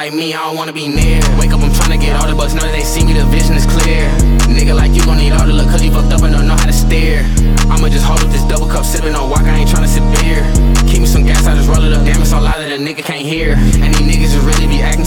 like me, I don't wanna be near. Wake up, I'm tryna get all the bucks, now that they see me, the vision is clear. Nigga like you gon' need all the luck, cause you fucked up and don't know how to steer. I'ma just hold up this double cup, sippin' on walk, I ain't tryna sip beer. Keep me some gas, I just roll it up, damn it's all loud that a nigga can't hear. And these niggas just really be acting